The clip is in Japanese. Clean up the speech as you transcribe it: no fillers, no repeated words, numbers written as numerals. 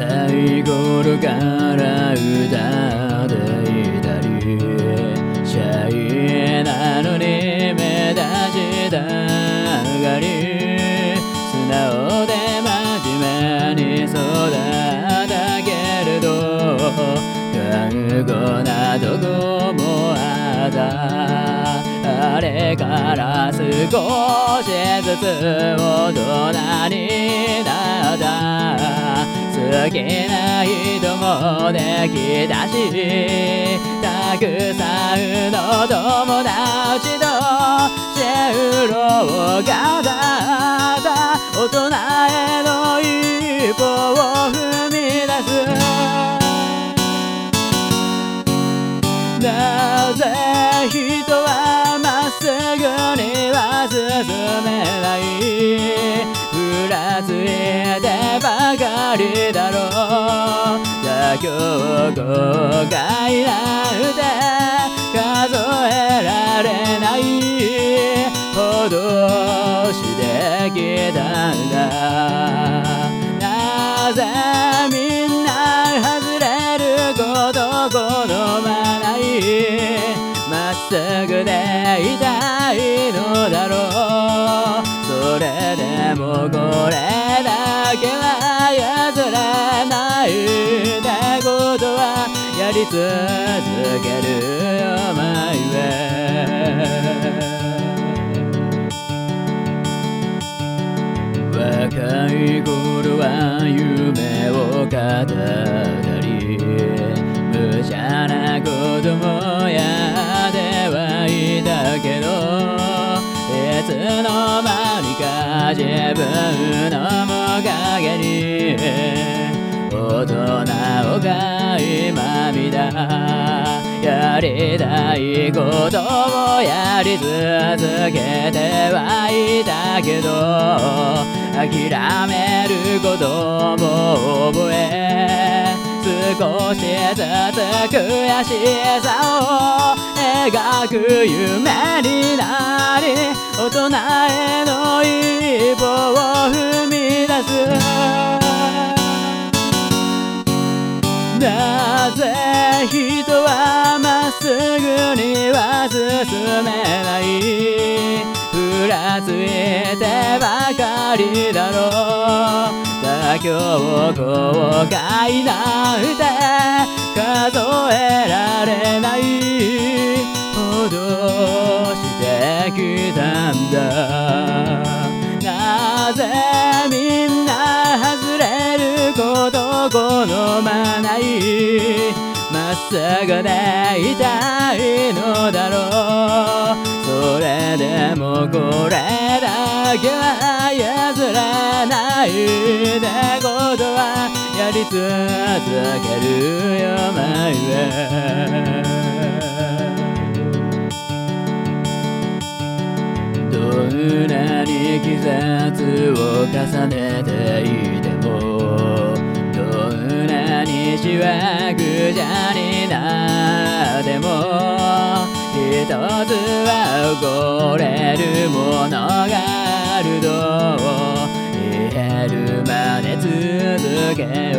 い頃から歌っていたり、シャイなのに目立ちたがり、素直で真面目に育ったけれど、頑固なとこもあった。あれから少しずつ大人になった。好きな人もできたし、たくさんの友達と就労がだった大人への一歩を踏み出す。なぜ人はまっすぐには進めない？ふらついてばかりだろう。妥協後悔なんて数えられないほどしてきたんだ。なぜみんな外れること好まない？まっすぐでいたいのだろう。それでもこれだけは譲れないってことはやり続けるよマイウェイ。若い頃は夢を語ったり、無茶なこともやってはいたけど、いつの間にか自分の面影に大人を垣間見た。やりたいことをやり続けてはいたけど、諦めることも覚え、少しずつ悔しさを描く夢になり、大人への一歩を踏み出す。なぜ人はまっすぐには進めない？ふらついてばかりだろう。妥協後悔なんて数えられないほどしてきたんだ。なぜみんな外れること好まない？まっすぐでいたいのだろう。それでもこれだけは譲れないってことはやり続けるよマイウェイ。どんなに季節を重ねていても、どんなにしわくちゃになっても、一つは怒れるものがあると言えるまで続け